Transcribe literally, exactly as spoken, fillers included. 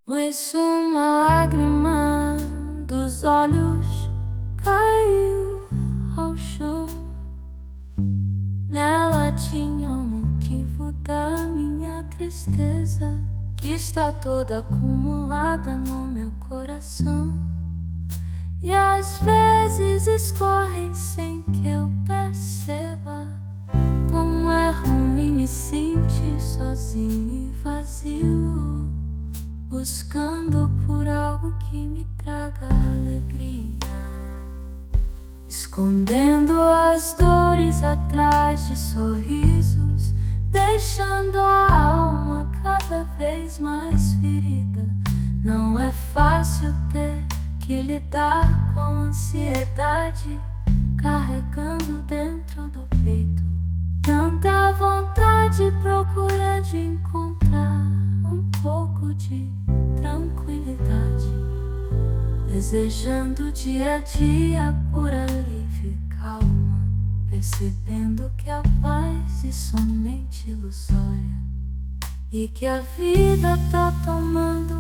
Mas uma lágrima dos olhos caiu ao chão. Nela tinha um motivo da minha tristeza, que está toda acumulada no meu coração. E às vezes escorre sem que eu perceba. Como é ruim me sentir sozinho e vazio, buscando por algo que me traga alegria, escondendo as dores atrás de sorrisos, deixando a alma cada vez mais ferida. Não é fácil ter que lidar com ansiedade, carregando dentro do peito tanta vontade, procura de encontrar um pouco de tranquilidade, desejando dia a dia por alívio e calma, percebendo que a paz é somente ilusória e que a vida tá tomando